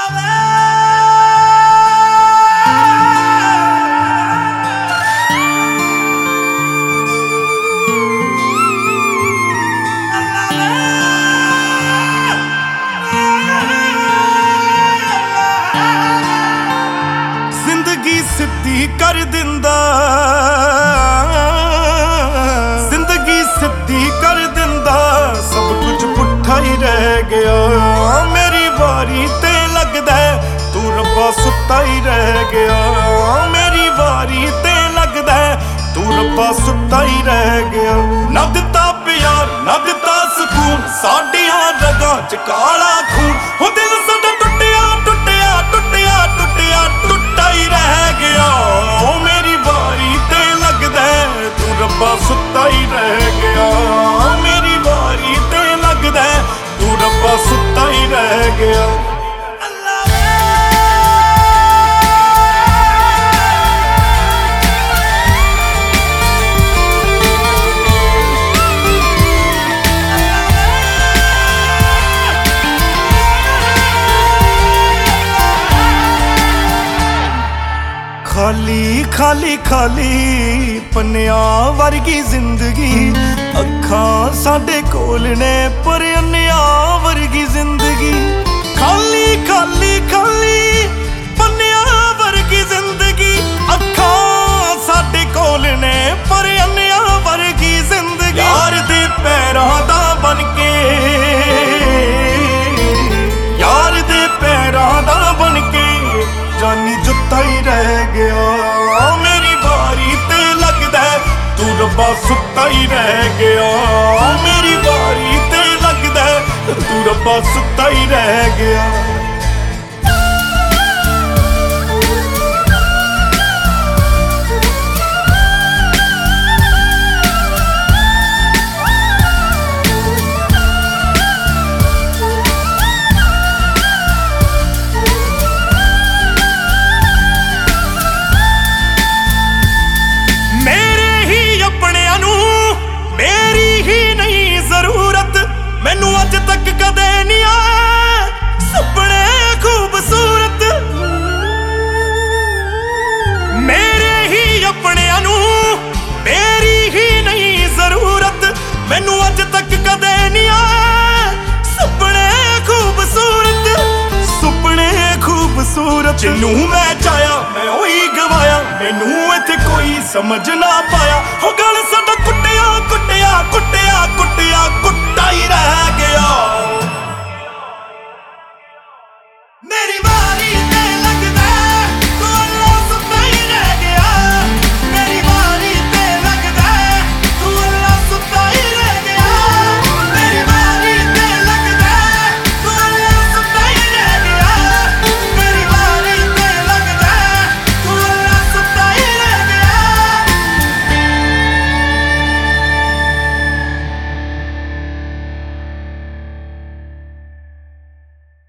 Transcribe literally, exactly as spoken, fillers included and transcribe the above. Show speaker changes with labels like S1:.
S1: सिद्धी कर दिंदा जिंदगी सिद्धी कर दिंदा सब कुछ पुट्ठा ही रह गया। मेरी वारी ते लगदा तू रब्बा सुत्ता ही रह गया। मेरी वारी ते लगदा तू रब्बा सुत्ता ही रह गया। ना दिता प्यार ना दिता सुकून साडियां रगां च काला खून हो दिल साडा टुटिया टुटिया टुटिया टुटिया टुटा ही रह गया। ओ मेरी वारी ते लगदा तू रब्बा सुत्ता ही रह गया। मेरी वारी ते लगदा तू रब्बा सुत्ता ही रह गया। खाली खाली खाली पन्निया वर्गी जिंदगी अखां साडे कोल ने पर अन्निया वर्गी जिंदगी। खाली खाली खाली पन्निया वर्गी जिंदगी अखां साडे कोल ने पर अन्निया वर्गी जिंदगी। यार दे पैरां दा बन के यार दे पैरां दा बन के जानी जुत्ता ही रह गया। मेरी बारी ते लगदा तू रब्बा सुत्ता ही रह गया। मेरी बारी ते लगदा तू रब्बा सुत्ता ही रह गया। मैनू अज तक कदे नहीं आए सुपने खूबसूरत मेरे ही अपने नू मेरी ही नहीं जरूरत। मैनू अज तक कदे नहीं आए सुपने खूबसूरत सुपने खूबसूरत। जिन्नू मैं चाया मैं उही गवाया मैनू इत्थे कोई समझ ना पाया। हो गल साडा कुटिया कुटिया कुटिया कुटिया कुट्टा ही रह गया। मेरी